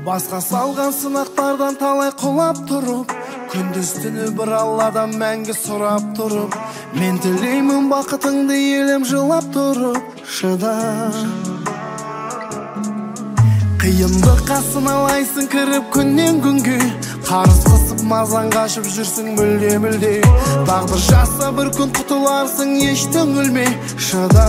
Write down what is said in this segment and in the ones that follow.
Басқа салған сынақтардан талай құлап тұрып, күндіз түні бір Алладан мәңгі сұрап тұрып, мен тілеймін бақытыңды елім жылап тұрып. Шыда, қиындыққа сыналайсың кіріп күннен күнге, қарыз қысып мазан қашып жүрсің мүлде. Тағдыр жазса бір күн құтыларсың еш түңілмей. Шыда,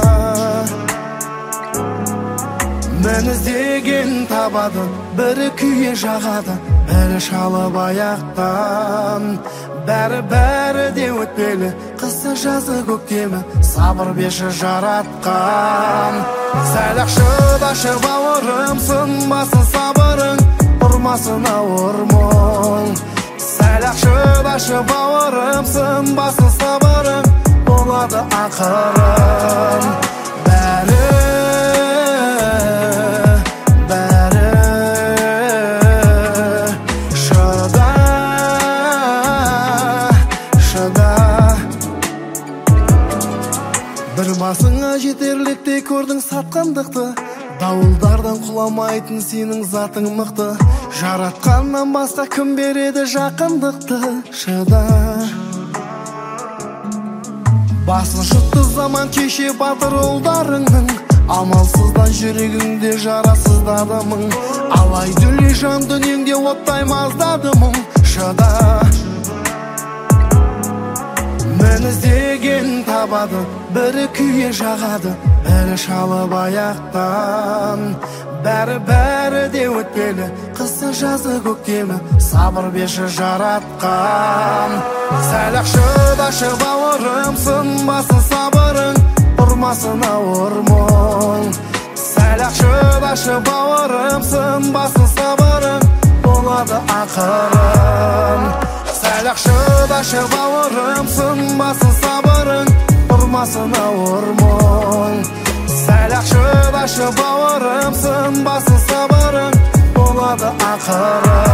мен іздеген табады, бірі күйе жағады, бірі шалып аяқтан. Бәрі де өтпелі, қысы жазы көктемі, сабыр беші жаратқан. Сәл шыдашы бауырым, сынбасын сабырың, ұрмасын ауыр мұң. Сәл шыдашы бауырым, сынбасын сабырың, болады ақырын. Бір басыңа жетерлікте көрдің сатқандықты, дауылдардан құламайтын сенің затың мықты. Жаратқаннан басқа кім береді жақындықты. Шыда, басын жұтты заман кеше батыр ұлдарыңның, амалсыздан жүрегіңде жарасыздады мұң. Алай дүлей жан дүниеңде оттай маздады мұң. Шыда, мен іздеген табады, бірі күйе жағады, бірі шалып аяқтан. Бәрі де өтпелі, қысы жазы көктемі, сабыр беші жаратқан. Сәл шыдашы бауырым, сынбасын сабырың, ұрмасын ауыр мұң. Сәл шыдашы бауырым, сынбасын сабырың, болады ақырын. Сәл шыдашы бауырым, сынбасын сабырың, ұрмасын ауыр мұң. Сәл шыдашы бауырым, сынбасын сабырың, болады ақырын.